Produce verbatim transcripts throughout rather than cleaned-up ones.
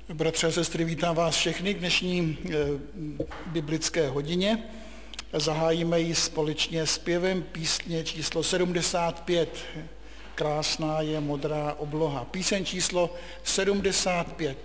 Bratři a sestry, vítám vás všechny k dnešní e, biblické hodině. Zahájíme ji společně zpěvem písně číslo sedmdesát pět. Krásná je modrá obloha. Píseň číslo sedmdesát pět.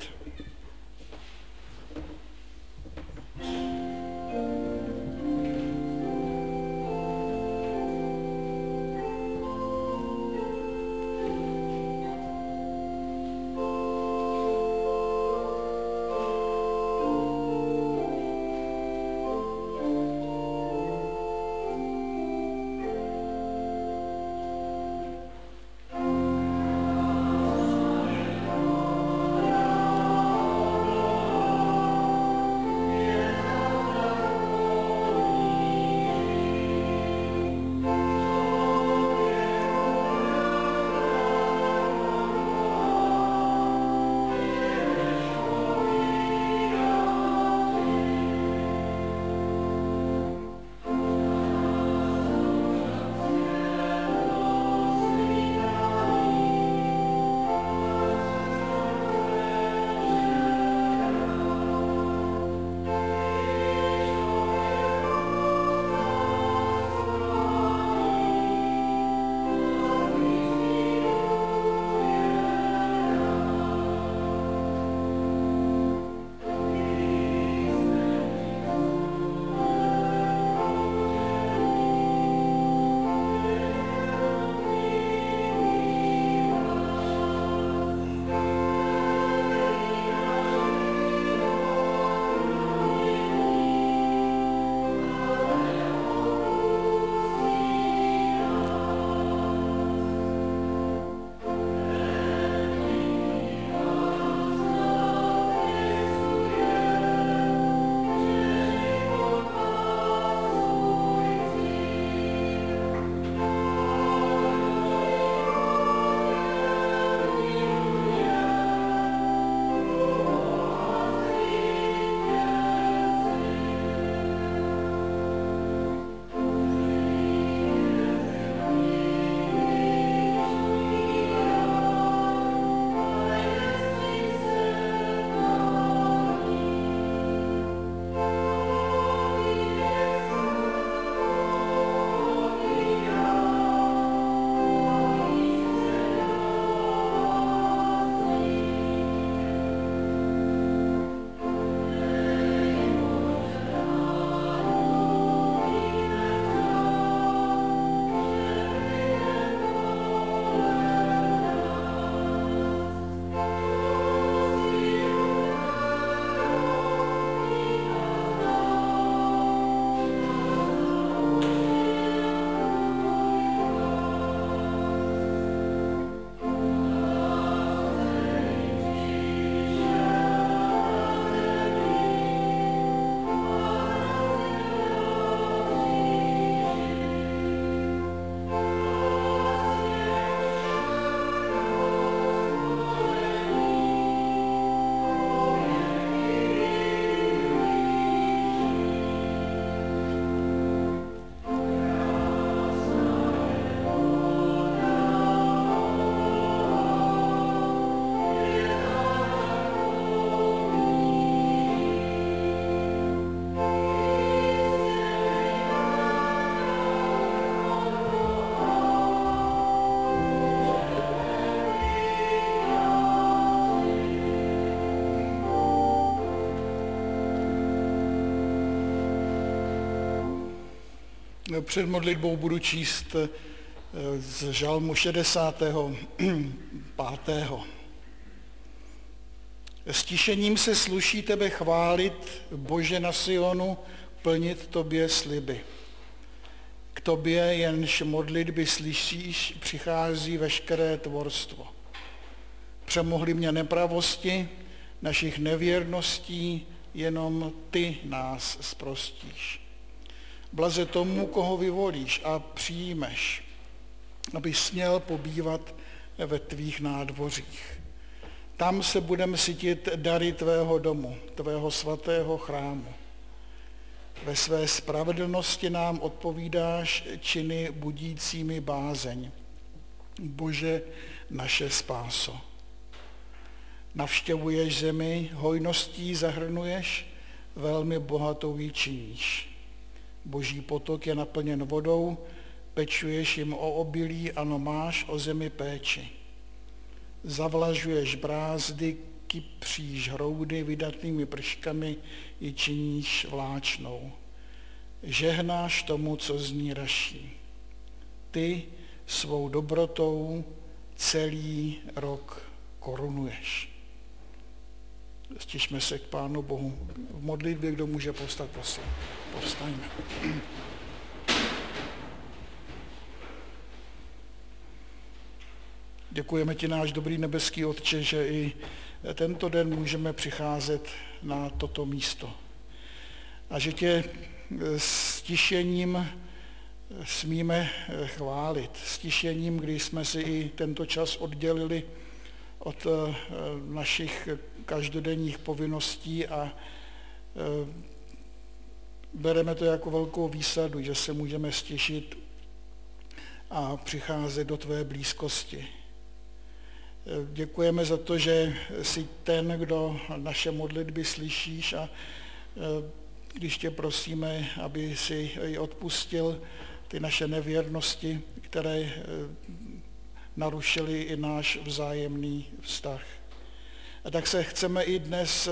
Před modlitbou budu číst z žalmu šedesátého pátého. Stišením se sluší tebe chválit, Bože na Sionu, plnit tobě sliby. K tobě jenž modlitby slyšíš, přichází veškeré tvorstvo. Přemohly mě nepravosti, našich nevěrností, jenom ty nás zprostíš. Blaze tomu, koho vyvolíš a přijmeš, aby směl pobývat ve tvých nádvořích. Tam se budeme sytit dary tvého domu, tvého svatého chrámu. Ve své spravedlnosti nám odpovídáš činy budícími bázeň. Bože, naše spáso. Navštěvuješ zemi, hojností zahrnuješ, velmi bohatou ji činíš. Boží potok je naplněn vodou, pečuješ jim o obilí, ano, máš o zemi péči. Zavlažuješ brázdy, kypříš hroudy, vydatnými prškami ji činíš vláčnou. Žehnáš tomu, co z ní raší. Ty svou dobrotou celý rok korunuješ. Stišme se k Pánu Bohu. V modlitbě, kdo může povstat, prosím. Povstaňme. Děkujeme ti, náš dobrý nebeský Otče, že i tento den můžeme přicházet na toto místo. A že tě s tišením smíme chválit. S tišením, kdy jsme si i tento čas oddělili od našich každodenních povinností a bereme to jako velkou výsadu, že se můžeme stěšit a přicházet do tvé blízkosti. Děkujeme za to, že jsi ten, kdo naše modlitby slyšíš a když tě prosíme, aby si i odpustil ty naše nevěrnosti, které narušily i náš vzájemný vztah. A tak se chceme i dnes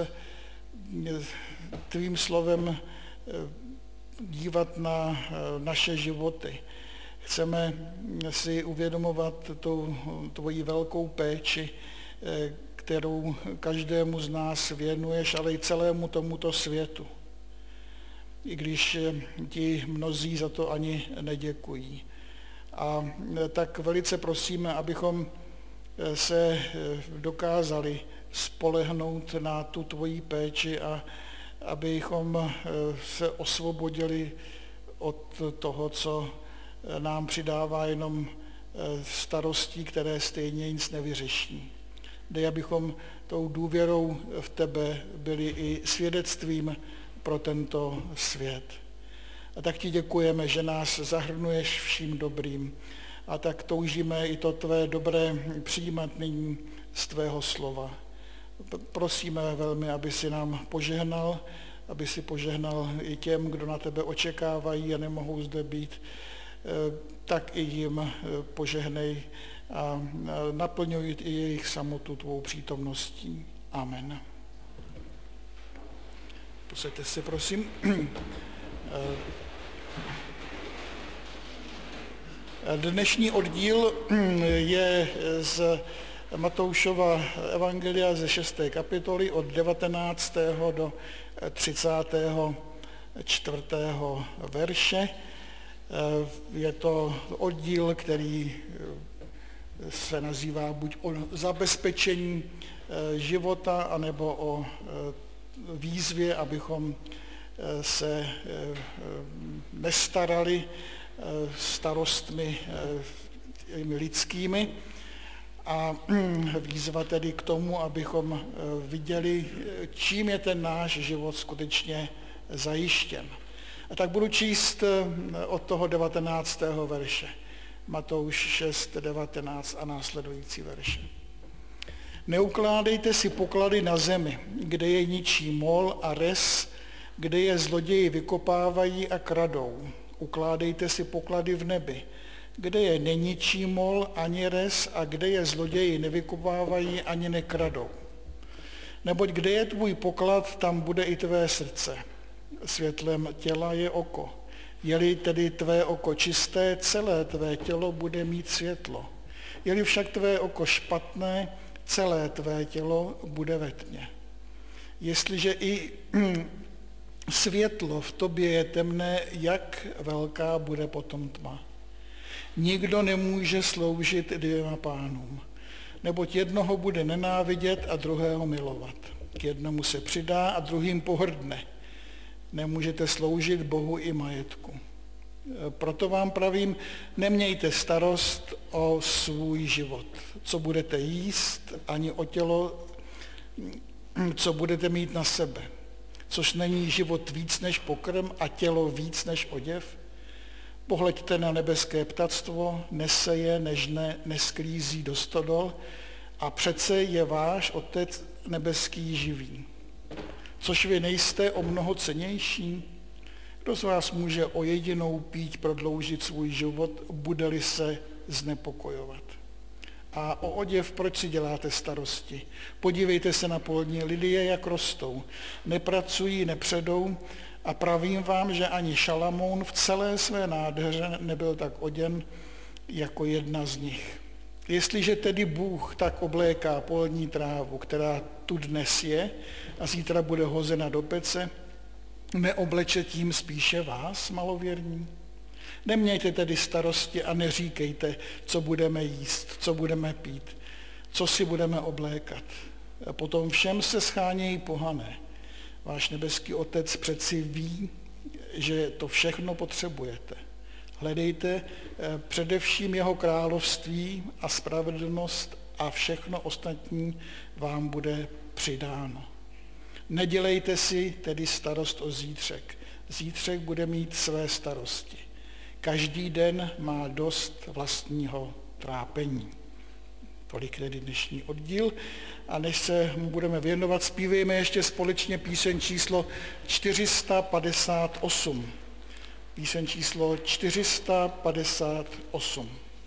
tvým slovem dívat na naše životy. Chceme si uvědomovat tu tvoji velkou péči, kterou každému z nás věnuješ, ale i celému tomuto světu. I když ti mnozí za to ani neděkují. A tak velice prosíme, abychom se dokázali spolehnout na tu tvoji péči a abychom se osvobodili od toho, co nám přidává jenom starostí, které stejně nic nevyřeší. Dej, abychom tou důvěrou v tebe byli i svědectvím pro tento svět. A tak ti děkujeme, že nás zahrnuješ vším dobrým. A tak toužíme i to tvé dobré přijímat nyní z tvého slova. Prosíme velmi, aby si nám požehnal, aby si požehnal i těm, kdo na tebe očekávají a nemohou zde být, tak i jim požehnej a naplňuj i jejich samotu tvou přítomností. Amen. Posaďte se, prosím. Dnešní oddíl je z Matoušova evangelia ze šesté kapitoly od devatenáctého do třicátého čtvrtého verše. Je to oddíl, který se nazývá buď o zabezpečení života, anebo o výzvě, abychom se nestarali starostmi lidskými. A výzva tedy k tomu, abychom viděli, čím je ten náš život skutečně zajištěn. A tak budu číst od toho devatenáctého verše. Matouš šest, devatenáct a následující verše. Neukládejte si poklady na zemi, kde je ničí mol a res, kde je zloději vykopávají a kradou. Ukládejte si poklady v nebi, kde je neničí mol ani res a kde je zloději nevykopávají ani nekradou. Neboť kde je tvůj poklad, tam bude i tvé srdce. Světlem těla je oko. Je-li tedy tvé oko čisté, celé tvé tělo bude mít světlo. Je-li však tvé oko špatné, celé tvé tělo bude ve tmě. Jestliže i světlo v tobě je temné, jak velká bude potom tma. Nikdo nemůže sloužit dvěma pánům, neboť jednoho bude nenávidět a druhého milovat. K jednomu se přidá a druhým pohrdne. Nemůžete sloužit Bohu i majetku. Proto vám pravím, nemějte starost o svůj život, co budete jíst, ani o tělo, co budete mít na sebe. Což není život víc než pokrm a tělo víc než oděv. Pohleďte na nebeské ptactvo, neseje, nežne, nesklízí do stodol a přece je váš otec, nebeský živý. Což vy nejste o mnoho cennější? Kdo z vás může o jedinou píď prodloužit svůj život, bude-li se znepokojovat? A o oděv proč si děláte starosti? Podívejte se na polní lilie, jak rostou. Nepracují, nepředou a pravím vám, že ani Šalamoun v celé své nádheře nebyl tak oděn jako jedna z nich. Jestliže tedy Bůh tak obléká polní trávu, která tu dnes je a zítra bude hozena do pece, neobleče tím spíše vás, malověrní? Nemějte tedy starosti a neříkejte, co budeme jíst, co budeme pít, co si budeme oblékat. A potom všem se schánějí pohané. Váš nebeský Otec přeci ví, že to všechno potřebujete. Hledejte především jeho království a spravedlnost a všechno ostatní vám bude přidáno. Nedělejte si tedy starost o zítřek. Zítřek bude mít své starosti. Každý den má dost vlastního trápení. Tolik tedy dnešní oddíl. A než se mu budeme věnovat, zpívejme ještě společně píseň číslo čtyři sta padesát osm. Píseň číslo čtyři sta padesát osm.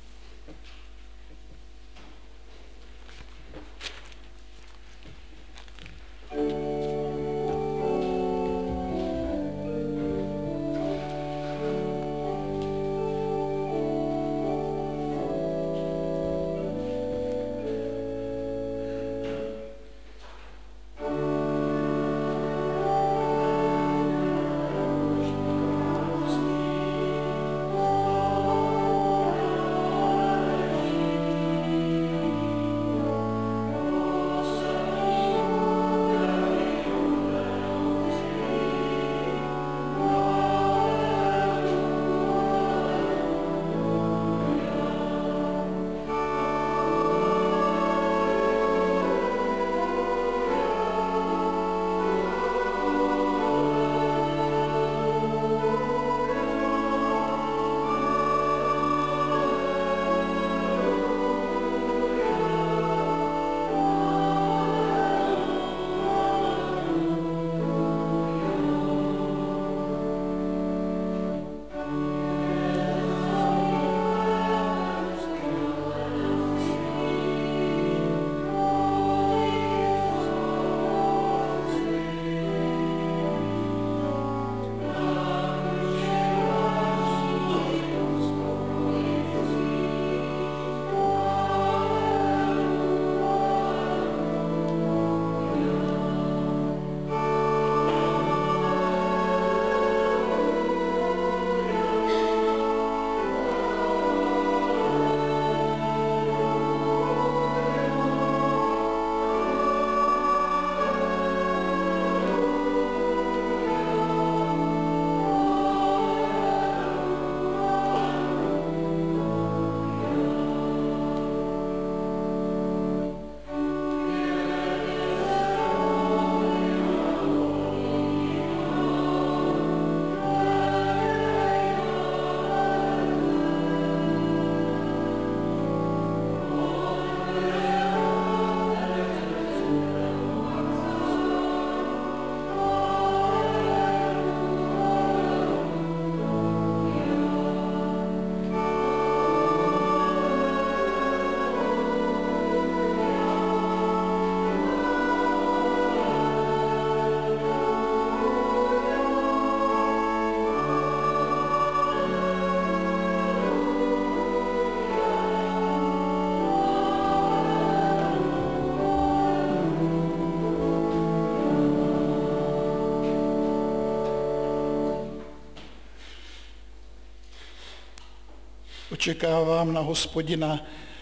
Očekávám na Hospodina,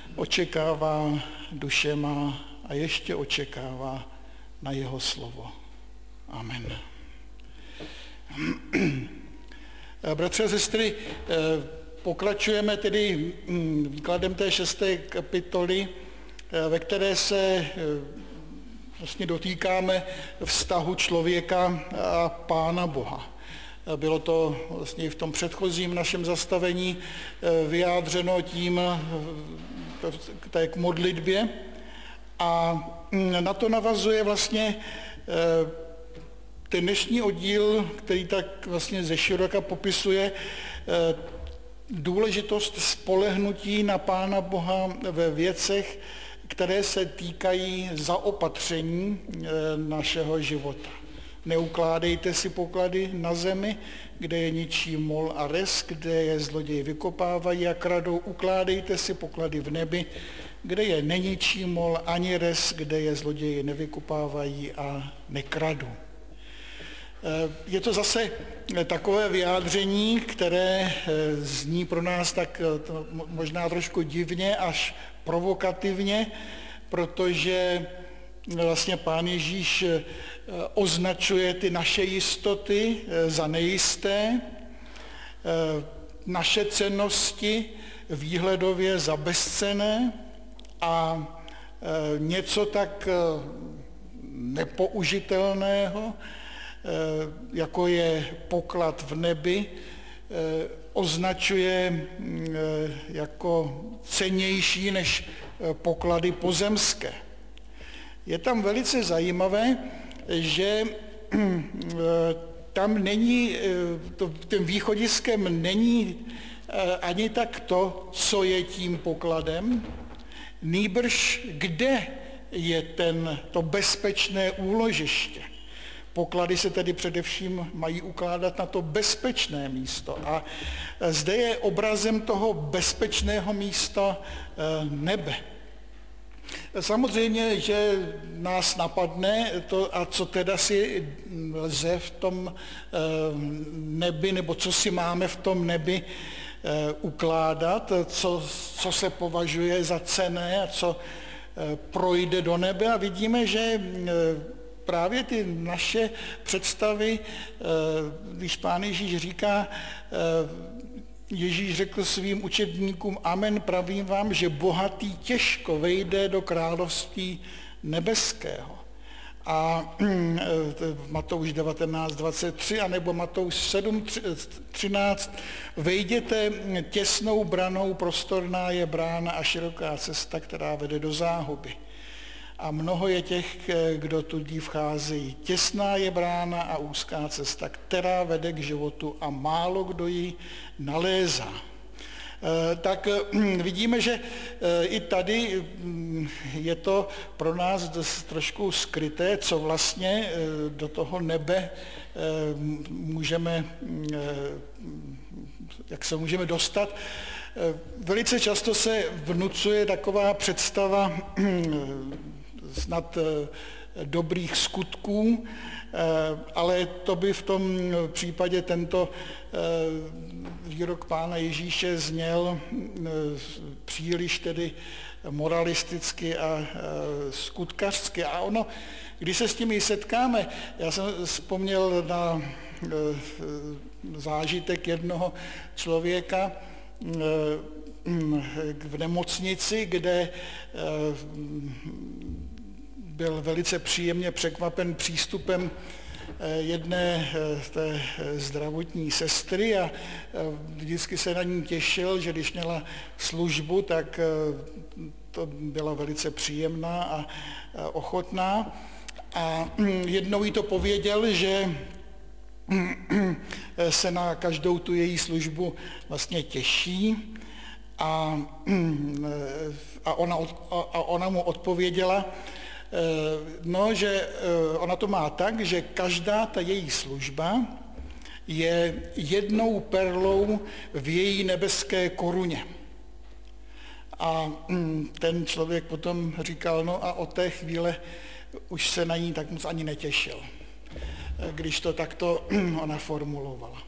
očekává duše má a ještě očekává na jeho slovo. Amen. Bratři a sestry, pokračujeme tedy výkladem té šesté kapitoly, ve které se vlastně dotýkáme vztahu člověka a Pána Boha. Bylo to vlastně v tom předchozím našem zastavení vyjádřeno tím k modlitbě A na to navazuje vlastně ten dnešní oddíl, který tak vlastně ze široka popisuje důležitost spolehnutí na Pána Boha ve věcech, které se týkají zaopatření našeho života. Neukládejte si poklady na zemi, kde je ničí mol a res, kde je zloději vykopávají a kradou. Ukládejte si poklady v nebi, kde je neničí mol ani res, kde je zloději nevykopávají a nekradou. Je to zase takové vyjádření, které zní pro nás tak možná trošku divně až provokativně, protože vlastně Pán Ježíš označuje ty naše jistoty za nejisté, naše cennosti výhledově za bezcenné a něco tak nepoužitelného, jako je poklad v nebi, označuje jako cennější než poklady pozemské. Je tam velice zajímavé, že tam není, tím východiskem není ani tak to, co je tím pokladem, nýbrž kde je ten, to bezpečné úložiště. Poklady se tedy především mají ukládat na to bezpečné místo. A zde je obrazem toho bezpečného místa nebe. Samozřejmě, že nás napadne to, a co teda si lze v tom nebi, nebo co si máme v tom nebi ukládat, co, co se považuje za cenné a co projde do nebe. A vidíme, že právě ty naše představy, když Pán Ježíš říká, Ježíš řekl svým učedníkům, amen, pravím vám, že bohatý těžko vejde do království nebeského. A Matouš devatenáct dvacet tři, anebo Matouš sedm třináct, vejděte těsnou branou, prostorná je brána a široká cesta, která vede do záhuby. A mnoho je těch, kdo tudí vcházejí. Těsná je brána a úzká cesta, která vede k životu a málo kdo ji nalézá. Tak vidíme, že i tady je to pro nás trošku skryté, co vlastně do toho nebe můžeme, jak se můžeme dostat. Velice často se vnucuje taková představa snad dobrých skutků, ale to by v tom případě tento výrok Pána Ježíše zněl příliš tedy moralisticky a skutkařsky. A ono, když se s tím setkáme, já jsem vzpomněl na zážitek jednoho člověka v nemocnici, kde byl velice příjemně překvapen přístupem jedné té zdravotní sestry a vždycky se na ní těšil, že když měla službu, tak to byla velice příjemná a ochotná. A jednou jí to pověděl, že se na každou tu její službu vlastně těší a, a, ona, a ona mu odpověděla, no, že ona to má tak, že každá ta její služba je jednou perlou v její nebeské koruně. A ten člověk potom říkal, no a od té chvíle už se na ní tak moc ani netěšil, když to takto ona formulovala.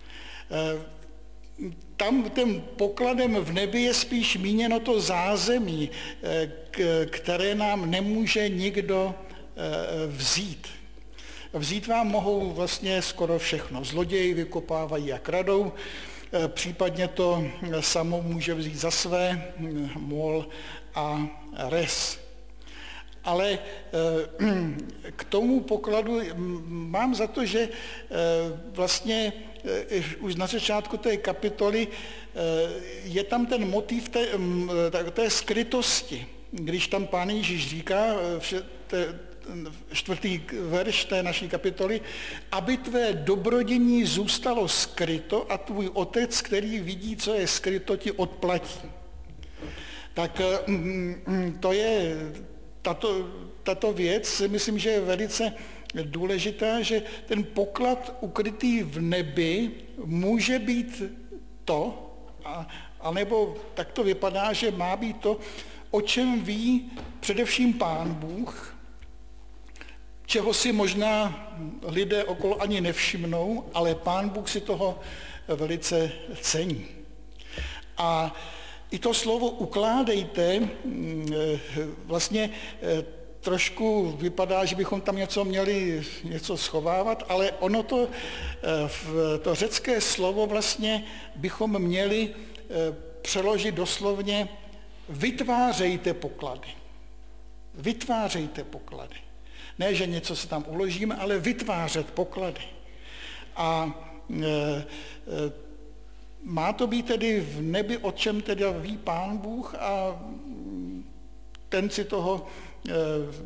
Tam tím pokladem v nebi je spíš míněno to zázemí, které nám nemůže nikdo vzít. Vzít vám mohou vlastně skoro všechno. Zloději vykopávají a kradou, případně to samo může vzít za své mol a res. Ale k tomu pokladu mám za to, že vlastně už na začátku té kapitoly je tam ten motiv té, té skrytosti. když tam Pán Ježíš říká, čtvrtý verš té naší kapitoly, aby tvé dobrodění zůstalo skryto a tvůj otec, který vidí, co je skryto, ti odplatí. Tak to je, tato, tato věc, myslím, že je velice důležitá, že ten poklad ukrytý v nebi může být to, a, anebo tak to vypadá, že má být to, o čem ví především Pán Bůh, čeho si možná lidé okolo ani nevšimnou, ale Pán Bůh si toho velice cení. A i to slovo ukládejte vlastně trošku vypadá, že bychom tam něco měli něco schovávat, ale ono to, to řecké slovo vlastně bychom měli přeložit doslovně vytvářejte poklady. Vytvářejte poklady. Ne, že něco se tam uložíme, ale vytvářet poklady. A e, e, má to být tedy v nebi, o čem tedy ví Pán Bůh a ten si toho e,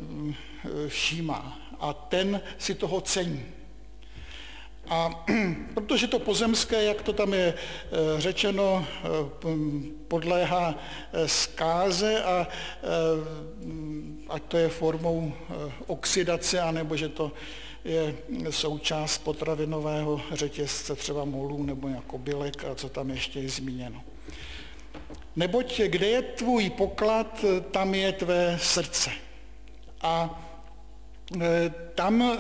všímá a ten si toho cení. A protože to pozemské, jak to tam je řečeno, podléhá zkáze a ať to je formou oxidace, anebo že to je součást potravinového řetězce, třeba molů nebo jako bylek a co tam ještě je zmíněno. Neboť kde je tvůj poklad, tam je tvé srdce. A tam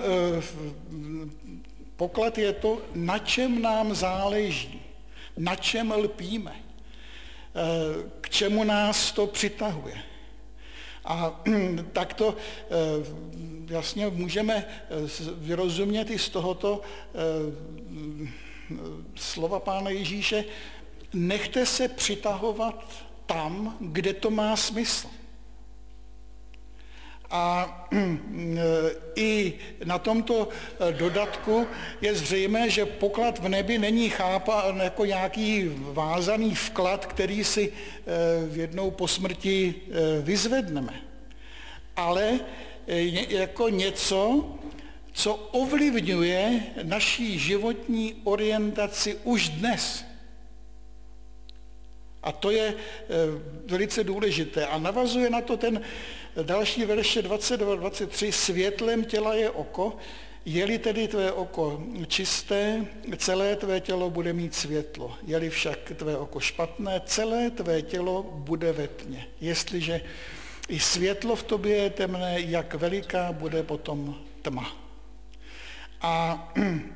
poklad je to, na čem nám záleží, na čem lpíme, k čemu nás to přitahuje. A tak to jasně můžeme vyrozumět i z tohoto slova Pána Ježíše, nechte se přitahovat tam, kde to má smysl. A i na tomto dodatku je zřejmé, že poklad v nebi není chápán jako nějaký vázaný vklad, který si jednou po smrti vyzvedneme, ale jako něco, co ovlivňuje naší životní orientaci už dnes. A to je velice důležité. A navazuje na to ten další verše dvacet dva dvacet tři, světlem těla je oko, je-li tedy tvé oko čisté, celé tvé tělo bude mít světlo. Je-li však tvé oko špatné, celé tvé tělo bude ve tmě. Jestliže i světlo v tobě je temné, jak veliká bude potom tma. A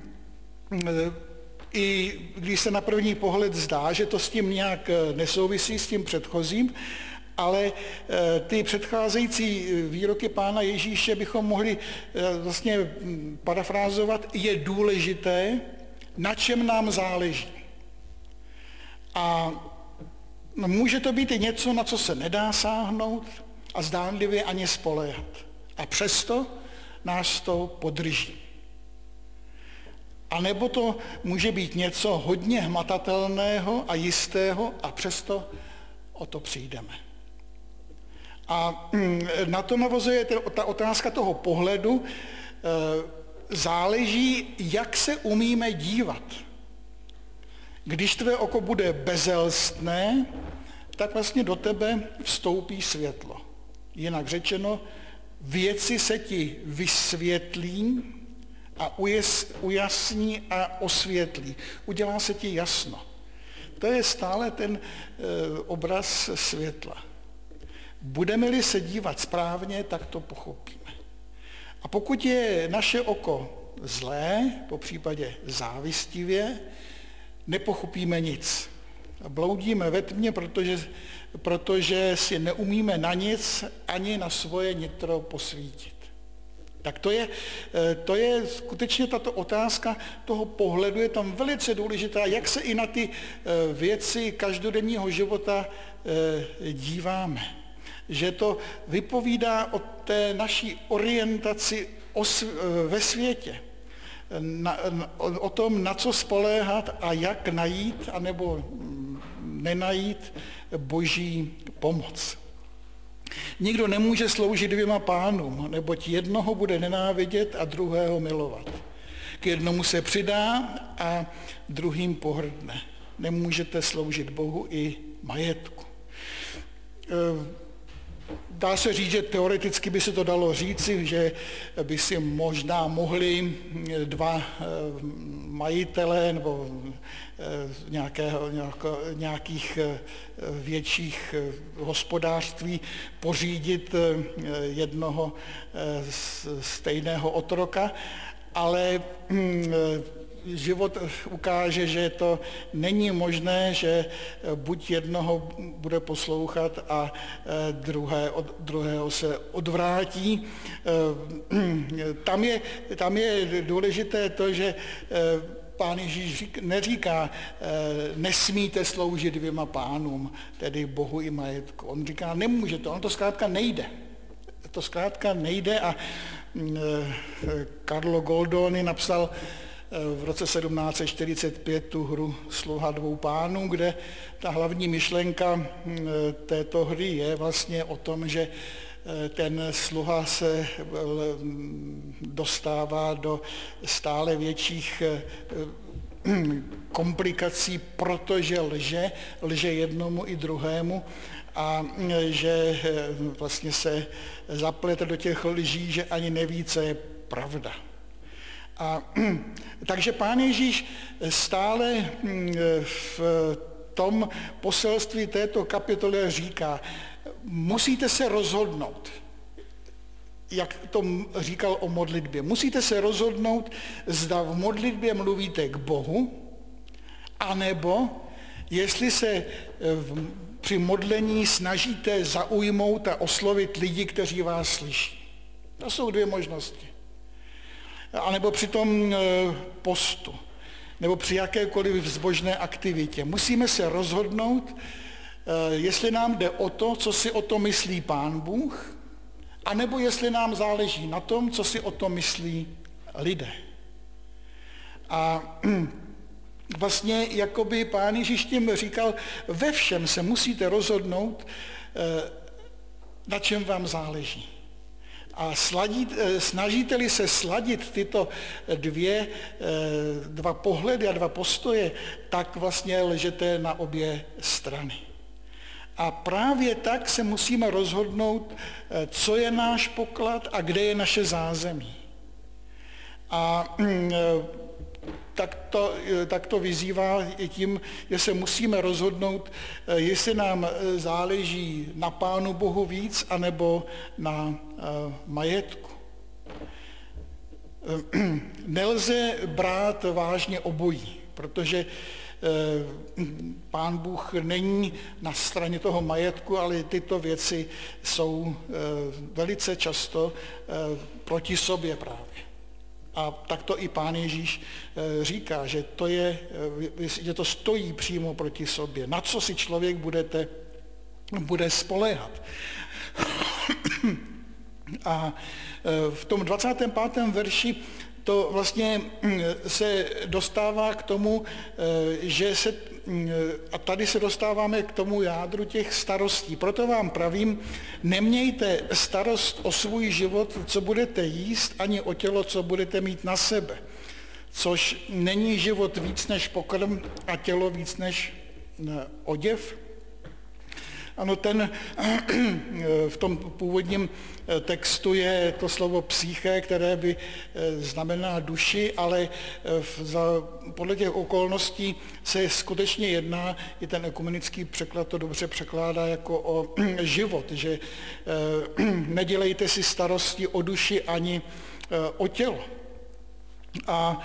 i když se na první pohled zdá, že to s tím nějak nesouvisí, s tím předchozím, ale ty předcházející výroky Pána Ježíše bychom mohli vlastně parafrázovat, je důležité, na čem nám záleží. A může to být i něco, na co se nedá sáhnout a zdánlivě ani spoléhat. A přesto nás to podrží. A nebo to může být něco hodně hmatatelného a jistého a přesto o to přijdeme. A na to navazuje ta otázka toho pohledu. Záleží, jak se umíme dívat. Když tvé oko bude bezelstné, tak vlastně do tebe vstoupí světlo. Jinak řečeno, věci se ti vysvětlí a ujasní a osvětlí. Udělá se ti jasno. To je stále ten e, obraz světla. Budeme-li se dívat správně, tak to pochopíme. A pokud je naše oko zlé, po případě závistivě, nepochopíme nic. Bloudíme ve tmě, protože, protože si neumíme na nic ani na svoje nitro posvítit. Tak to je, to je skutečně tato otázka toho pohledu, je tam velice důležitá, jak se i na ty věci každodenního života díváme. Že to vypovídá o té naší orientaci ve světě. Na, o, o tom, na co spoléhat a jak najít, anebo nenajít boží pomoc. Nikdo nemůže sloužit dvěma pánům, neboť jednoho bude nenávidět a druhého milovat. K jednomu se přidá a druhým pohrdne. Nemůžete sloužit Bohu i majetku. Dá se říct, že teoreticky by se to dalo říci, že by si možná mohli dva majitelé nebo nějakého, nějakých větších hospodářství pořídit jednoho stejného otroka, ale život ukáže, že to není možné, že buď jednoho bude poslouchat a druhé, od, druhého se odvrátí. Tam je, tam je důležité to, že Pán Ježíš neříká, nesmíte sloužit dvěma pánům, tedy Bohu i majetku. On říká, nemůžete, on to zkrátka nejde. To zkrátka nejde a Carlo Goldoni napsal v roce sedmnáct set čtyřicet pět tu hru Sluha dvou pánů, kde ta hlavní myšlenka této hry je vlastně o tom, že ten sluha se dostává do stále větších komplikací, protože lže, lže jednomu i druhému a že vlastně se zaplete do těch lží, že ani neví, co je pravda. A takže Pán Ježíš stále v tom poselství této kapitoly říká, musíte se rozhodnout, jak to říkal o modlitbě. Musíte se rozhodnout, zda v modlitbě mluvíte k Bohu, anebo jestli se v, při modlení snažíte zaujmout a oslovit lidi, kteří vás slyší. To jsou dvě možnosti. A nebo při tom postu, nebo při jakékoliv zbožné aktivitě. Musíme se rozhodnout, jestli nám jde o to, co si o tom myslí Pán Bůh, anebo jestli nám záleží na tom, co si o tom myslí lidé. A vlastně jakoby Pán Ježíš tím říkal, ve všem se musíte rozhodnout, na čem vám záleží. A sladit, snažíte-li se sladit tyto dvě, dva pohledy a dva postoje, tak vlastně lžete na obě strany. A právě tak se musíme rozhodnout, co je náš poklad a kde je naše zázemí. A tak to, tak to vyzývá i tím, že se musíme rozhodnout, jestli nám záleží na Pánu Bohu víc, anebo na majetku. Nelze brát vážně obojí, protože Pán Bůh není na straně toho majetku, ale tyto věci jsou velice často proti sobě právě. A tak to i Pán Ježíš říká, že to, je, že to stojí přímo proti sobě. Na co si člověk budete, bude spoléhat. A v tom dvacátém pátém verši to vlastně se dostává k tomu, že se, a tady se dostáváme k tomu jádru těch starostí. Proto vám pravím, nemějte starost o svůj život, co budete jíst, ani o tělo, co budete mít na sebe. Což není život víc než pokrm a tělo víc než oděv. Ano, ten v tom původním textu je to slovo psyché, které by znamená duši, ale za, podle těch okolností se skutečně jedná, i ten ekumenický překlad to dobře překládá jako o život, že nedělejte si starosti o duši ani o tělo. A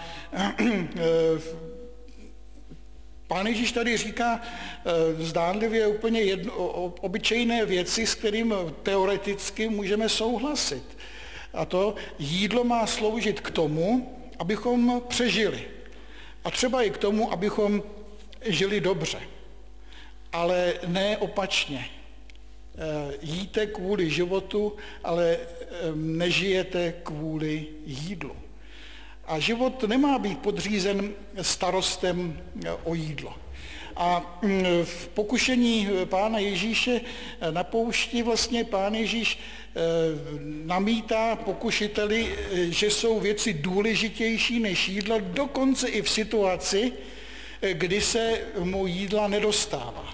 Pán Ježíš tady říká zdánlivě úplně jedno, obyčejné věci, s kterým teoreticky můžeme souhlasit. A to jídlo má sloužit k tomu, abychom přežili. A třeba i k tomu, abychom žili dobře. Ale ne opačně. Jíte kvůli životu, ale nežijete kvůli jídlu. A život nemá být podřízen starostem o jídlo. A v pokušení Pána Ježíše na poušti vlastně Pán Ježíš namítá pokušiteli, že jsou věci důležitější než jídlo, dokonce i v situaci, kdy se mu jídla nedostává.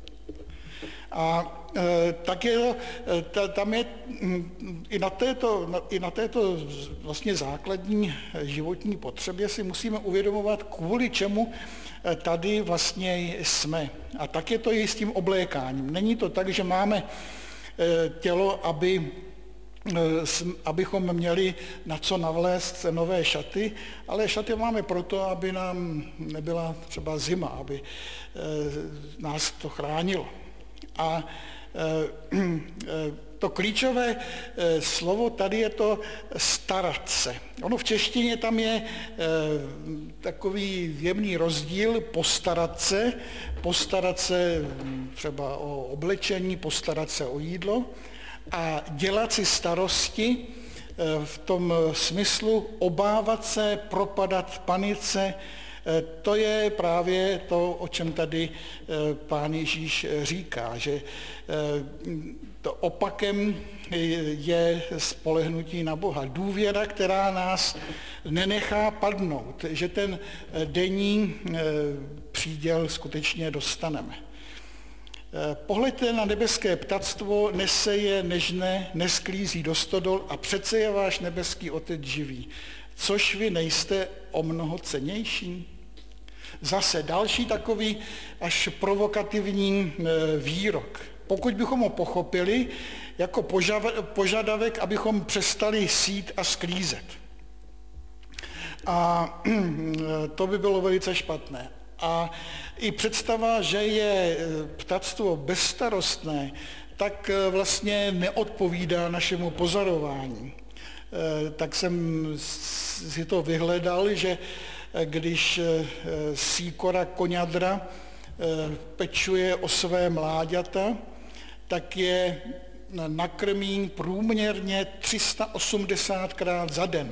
A tak je, tam je i na této, i na této vlastně základní životní potřebě si musíme uvědomovat, kvůli čemu tady vlastně jsme. A tak je to i s tím oblékáním. Není to tak, že máme tělo, aby, abychom měli na co navlézt nové šaty, ale šaty máme proto, aby nám nebyla třeba zima, aby nás to chránilo. A to klíčové slovo tady je to starat se. Ono v češtině tam je takový jemný rozdíl postarat se, postarat se třeba o oblečení, postarat se o jídlo a dělat si starosti v tom smyslu obávat se, propadat panice. To je právě to, o čem tady Pán Ježíš říká, že to opakem je spolehnutí na Boha. Důvěra, která nás nenechá padnout, že ten denní příděl skutečně dostaneme. Pohleďte na nebeské ptactvo, neseje, nežne, nesklízí do stodol a přece je váš nebeský Otec živý. Což vy nejste o mnoho cennější? Zase další takový až provokativní výrok. Pokud bychom ho pochopili jako požadavek, abychom přestali sít a sklízet. A to by bylo velice špatné. A i představa, že je ptactvo bezstarostné, tak vlastně neodpovídá našemu pozorování. Tak jsem si to vyhledal, že když sýkora koňadra pečuje o své mláďata, tak je nakrmí průměrně tři sta osmdesátkrát za den.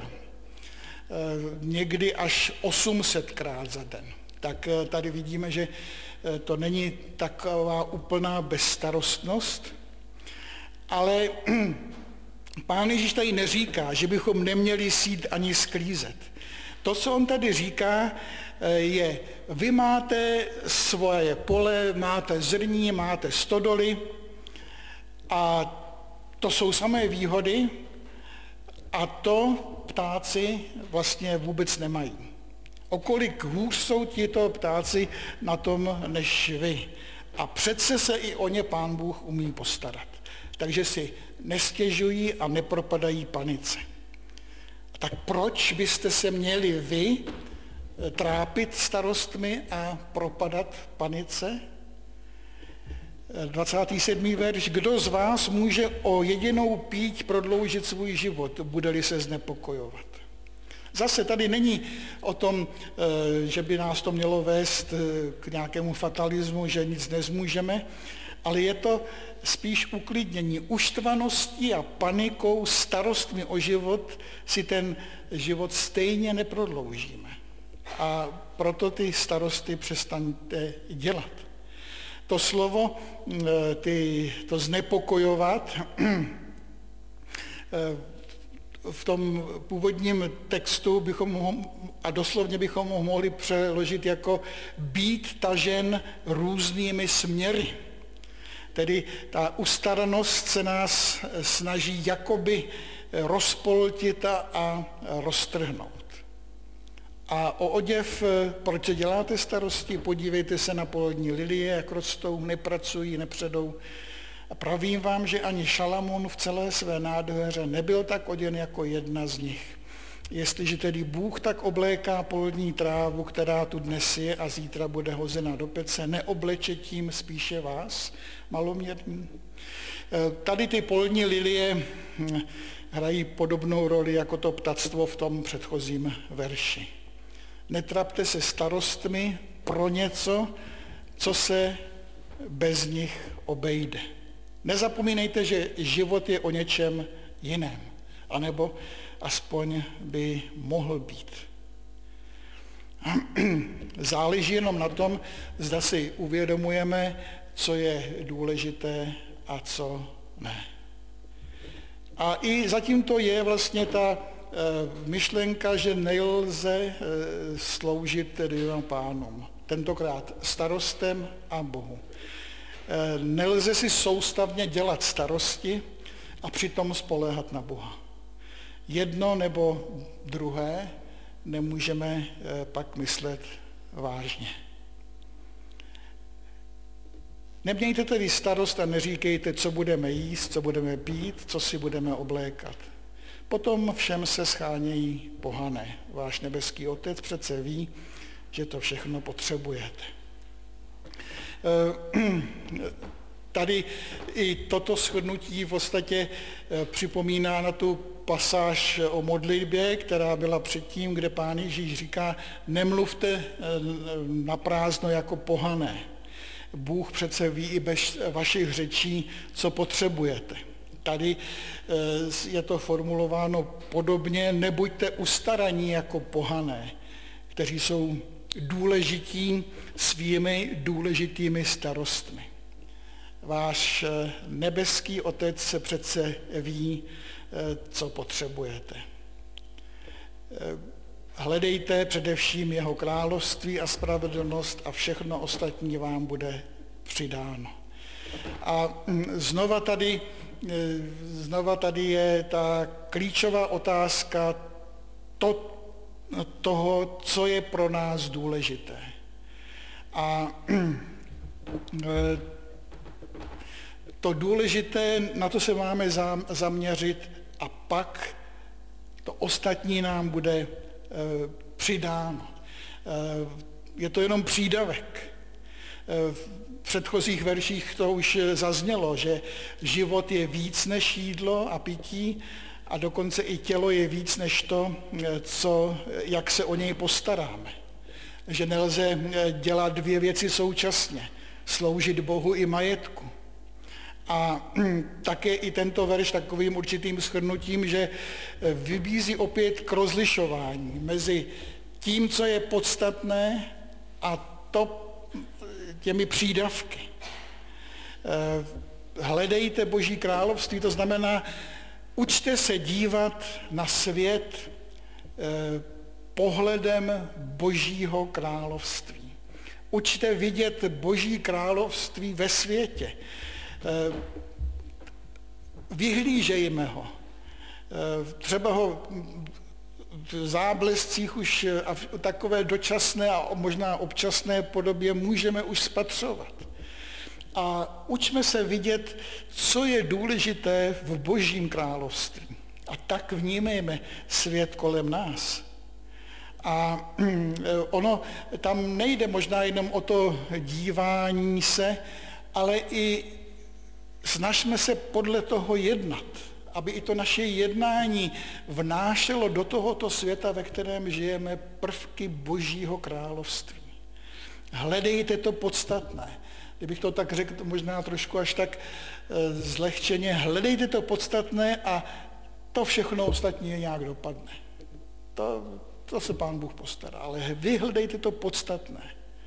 Někdy až osm set krát za den. Tak tady vidíme, že to není taková úplná bezstarostnost, ale Pán Ježíš tady neříká, že bychom neměli sít ani sklízet. To, co on tady říká, je, vy máte svoje pole, máte zrní, máte stodoly a to jsou samé výhody a to ptáci vlastně vůbec nemají. O kolik hůř jsou tito ptáci na tom než vy. A přece se i o ně Pán Bůh umí postarat. Takže si nestěžují a nepropadají panice. Tak proč byste se měli vy trápit starostmi a propadat panice? dvacátý sedmý verš. Kdo z vás může o jedinou píť prodloužit svůj život, bude-li se znepokojovat? Zase tady není o tom, že by nás to mělo vést k nějakému fatalismu, že nic nezmůžeme, ale je to spíš uklidnění. Uštvaností a panikou, starostmi o život si ten život stejně neprodloužíme. A proto ty starosty přestaňte dělat. To slovo, ty, to znepokojovat, v tom původním textu bychom ho, a doslovně bychom ho mohli přeložit jako být tažen různými směry. Tedy ta ustaranost se nás snaží jakoby rozpoltit a roztrhnout. A o oděv, proč děláte starosti? Podívejte se na polodní lilie, jak rostou, nepracují, nepředou. A pravím vám, že ani Šalamún v celé své nádheře nebyl tak oděn jako jedna z nich. Jestliže tedy Bůh tak obléká polní trávu, která tu dnes je a zítra bude hozena do pece, neobleče tím spíše vás, maloměrní? Tady ty polní lilie hrají podobnou roli jako to ptactvo v tom předchozím verši. Netrapte se starostmi pro něco, co se bez nich obejde. Nezapomínejte, že život je o něčem jiném, anebo aspoň by mohl být. Záleží jenom na tom, zda si uvědomujeme, co je důležité a co ne. A i zatím to je vlastně ta myšlenka, že nelze sloužit dvěma pánům. Tentokrát starostem a Bohu. Nelze si soustavně dělat starosti a přitom spoléhat na Boha. Jedno nebo druhé nemůžeme pak myslet vážně. Nemějte tedy starost a neříkejte, co budeme jíst, co budeme pít, co si budeme oblékat. Potom všem se schánějí pohané. Váš nebeský Otec přece ví, že to všechno potřebujete. Tady i toto shrnutí v podstatě připomíná na tu pasáž o modlitbě, která byla předtím, kde Pán Ježíš říká, nemluvte na prázdno jako pohané. Bůh přece ví i bez vašich řečí, co potřebujete. Tady je to formulováno podobně, nebuďte ustaraní jako pohané, kteří jsou důležití svými důležitými starostmi. Váš nebeský Otec se přece ví, co potřebujete. Hledejte především jeho království a spravedlnost a všechno ostatní vám bude přidáno. A znova tady, znova tady je ta klíčová otázka to, toho, co je pro nás důležité. A to důležité, na to se máme zaměřit a pak to ostatní nám bude přidáno. Je to jenom přídavek. V předchozích verších to už zaznělo, že život je víc než jídlo a pití a dokonce i tělo je víc než to, co, jak se o něj postaráme. Že nelze dělat dvě věci současně. Sloužit Bohu i majetku. A také i tento verš takovým určitým shrnutím, že vybízí opět k rozlišování mezi tím, co je podstatné a to těmi přídavky. Hledejte Boží království, to znamená, učte se dívat na svět pohledem Božího království. Učte vidět Boží království ve světě. Vyhlížejme ho. Třeba ho v záblescích už a v takové dočasné a možná občasné podobě můžeme už spatřovat. A učme se vidět, co je důležité v Božím království. A tak vnímejme svět kolem nás. A ono tam nejde možná jenom o to dívání se, ale i snažme se podle toho jednat, aby i to naše jednání vnášelo do tohoto světa, ve kterém žijeme, prvky Božího království. Hledejte to podstatné. Kdybych to tak řekl, možná trošku až tak zlehčeně, hledejte to podstatné a to všechno ostatní nějak dopadne. To, to se Pán Bůh postará, ale vy hledejte to podstatné.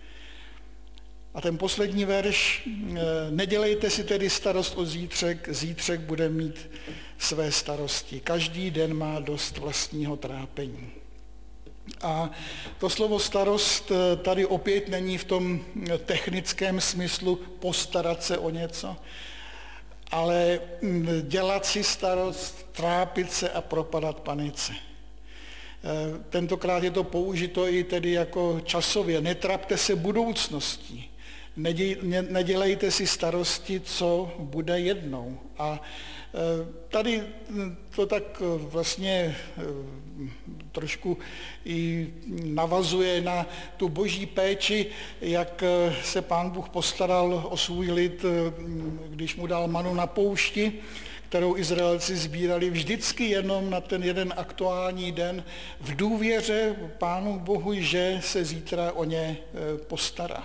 A ten poslední verš, nedělejte si tedy starost o zítřek, zítřek bude mít své starosti. Každý den má dost vlastního trápení. A to slovo starost tady opět není v tom technickém smyslu postarat se o něco, ale dělat si starost, trápit se a propadat panice. Tentokrát je to použito i tedy jako časově. Netrapte se budoucností. Nedělejte si starosti, co bude jednou. A tady to tak vlastně trošku i navazuje na tu Boží péči, jak se Pán Bůh postaral o svůj lid, když mu dal manu na poušti, kterou Izraelci sbírali vždycky jenom na ten jeden aktuální den v důvěře Pánu Bohu, že se zítra o ně postará.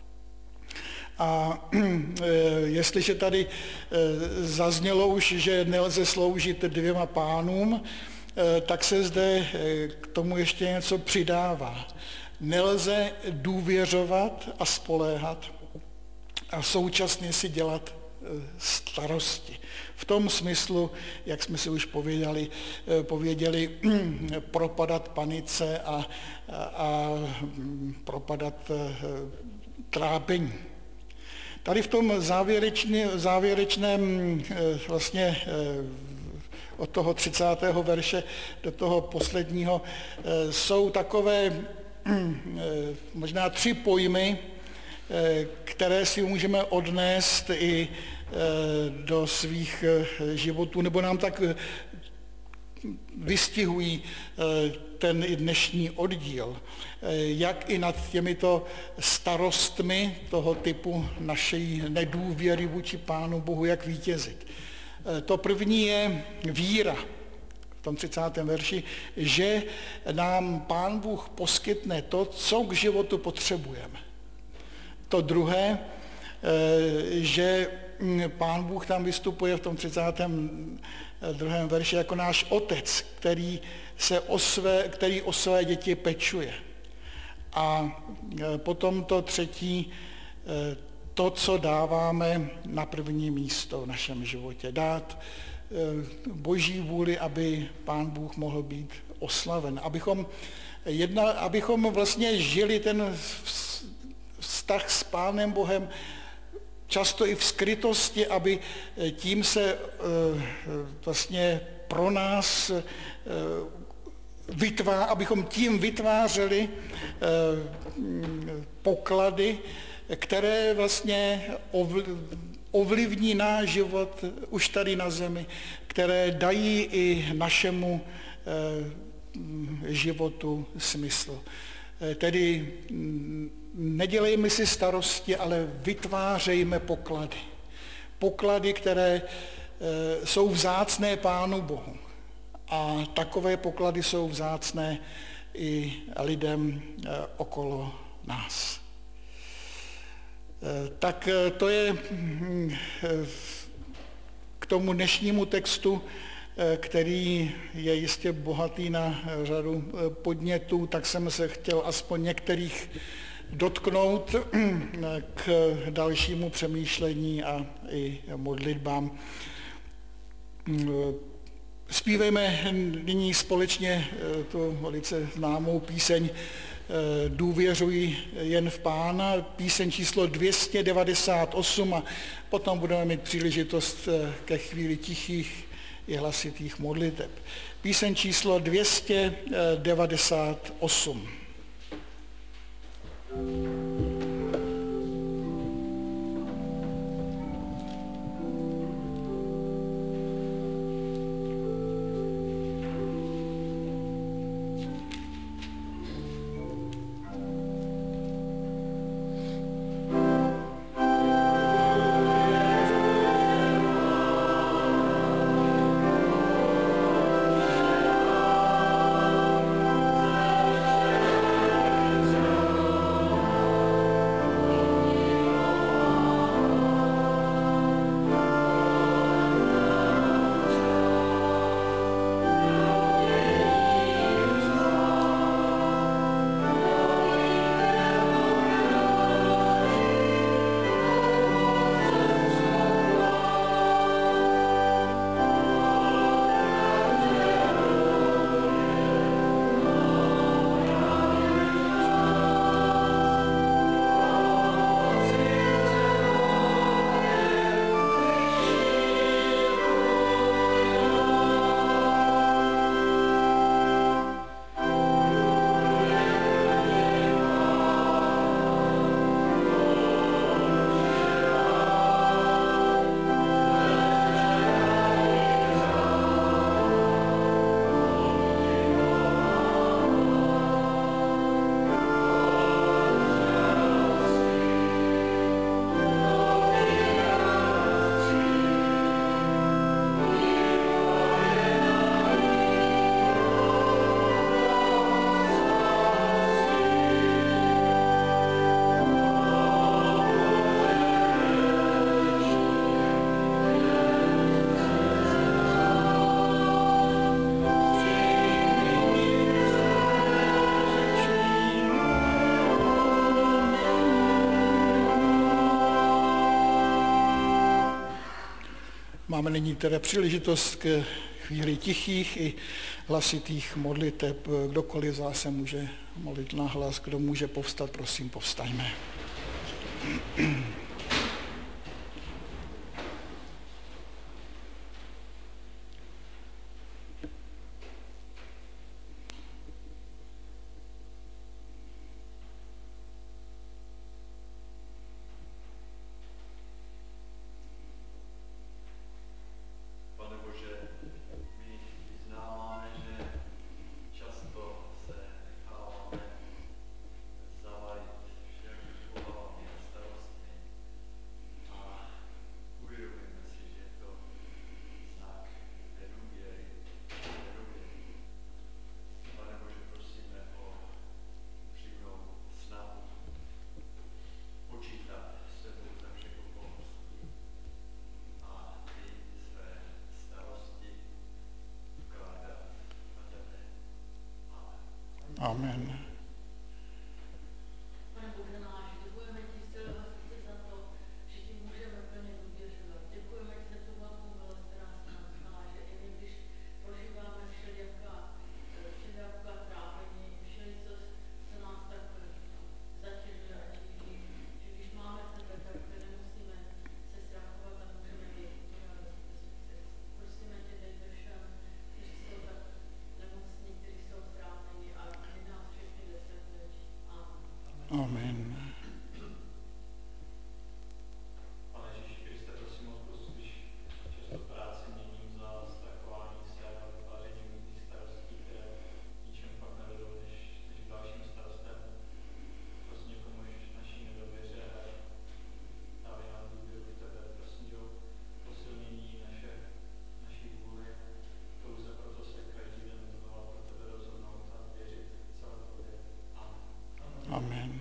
A jestliže tady zaznělo už, že nelze sloužit dvěma pánům, tak se zde k tomu ještě něco přidává. nelze důvěřovat a spoléhat a současně si dělat starosti. V tom smyslu, jak jsme si už pověděli, pověděli propadat panice a, a, a propadat trápení. Tady v tom závěrečném vlastně od toho třicátého verše do toho posledního jsou takové možná tři pojmy, které si můžeme odnést i do svých životů, nebo nám tak vystihují ten dnešní oddíl, jak i nad těmito starostmi toho typu naší nedůvěry vůči Pánu Bohu, jak vítězit. To první je víra v tom třicátém verši, že nám Pán Bůh poskytne to, co k životu potřebujeme. To druhé, že Pán Bůh tam vystupuje v tom třicátém druhém verši jako náš otec, který, se o své, který o své děti pečuje. A potom to třetí, to, co dáváme na první místo v našem životě. Dát Boží vůli, aby Pán Bůh mohl být oslaven. Abychom, jedna, abychom vlastně žili ten vztah s Pánem Bohem často i v skrytosti, aby tím se vlastně pro nás vytvá, abychom tím vytvářeli poklady, které vlastně ovlivní náš život už tady na zemi, které dají i našemu životu smysl. Tedy nedělejme si starosti, ale vytvářejme poklady. Poklady, které jsou vzácné Pánu Bohu. A takové poklady jsou vzácné i lidem okolo nás. Tak to je k tomu dnešnímu textu, který je jistě bohatý na řadu podnětů, tak jsem se chtěl aspoň některých dotknout k dalšímu přemýšlení a i modlitbám. Zpívejme nyní společně tu velice známou píseň Důvěřuj jen v Pána, píseň číslo dvě stě devadesát osm, a potom budeme mít příležitost ke chvíli tichých i hlasitých modliteb. Píseň číslo dvě stě devadesát osm. Máme nyní tedy příležitost k chvíli tichých i hlasitých modliteb. Kdokoliv zase může modlit nahlas, kdo může povstat, prosím, povstaňme. Amen. Amen. Pane Ježíši Kriste, prosím o odpust, když často práci měním za strachování se a vytváření různých starostí, které ničemu pak nevedou, než, než k dalším starostem. Prosím, někomu naší nedověře a dávej nám důvěru v tebe. Prosím o posilnění naše, naší vůle, touze proto se každý den znova pro tebe rozhodnout a věřit celé tobě. Amen. Amen.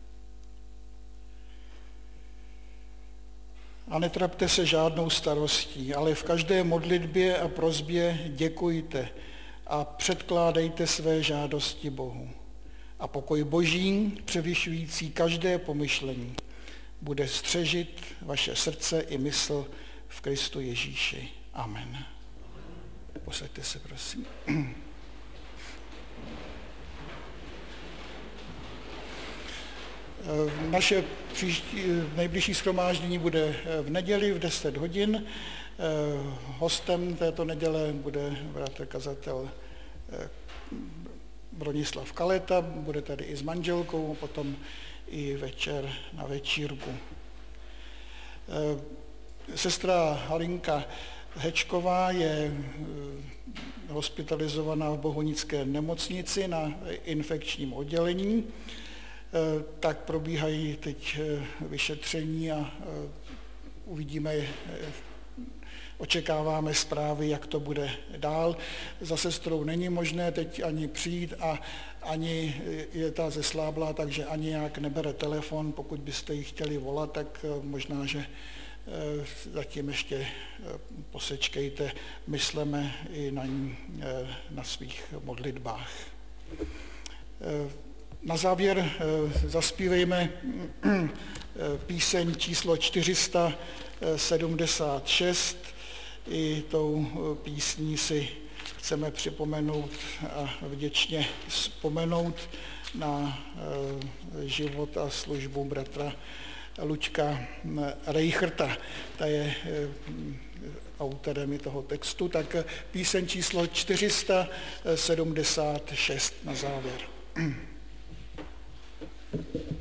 A netrapte se žádnou starostí, ale v každé modlitbě a prosbě děkujte a předkládejte své žádosti Bohu. A pokoj Boží, převyšující každé pomyšlení, bude střežit vaše srdce i mysl v Kristu Ježíši. Amen. Posaďte se, prosím. Naše příští, nejbližší shromáždění bude v neděli v deset hodin. Hostem této neděle bude bratr kazatel Bronislav Kaleta, bude tady i s manželkou, potom i večer na večírku. Sestra Halinka Hečková je hospitalizovaná v Bohunické nemocnici na infekčním oddělení. Tak probíhají teď vyšetření a uvidíme, očekáváme zprávy, jak to bude dál. Za sestrou není možné teď ani přijít a ani je ta zesláblá, takže ani nějak nebere telefon. Pokud byste ji chtěli volat, tak možná, že zatím ještě posečkejte, mysleme i na ní na svých modlitbách. Na závěr zazpívejme píseň číslo čtyři sta sedmdesát šest. I tou písní si chceme připomenout a vděčně vzpomenout na život a službu bratra Luďka Rejchrta. Ta je autorem toho textu, tak píseň číslo čtyři sta sedmdesát šest na závěr. Thank you.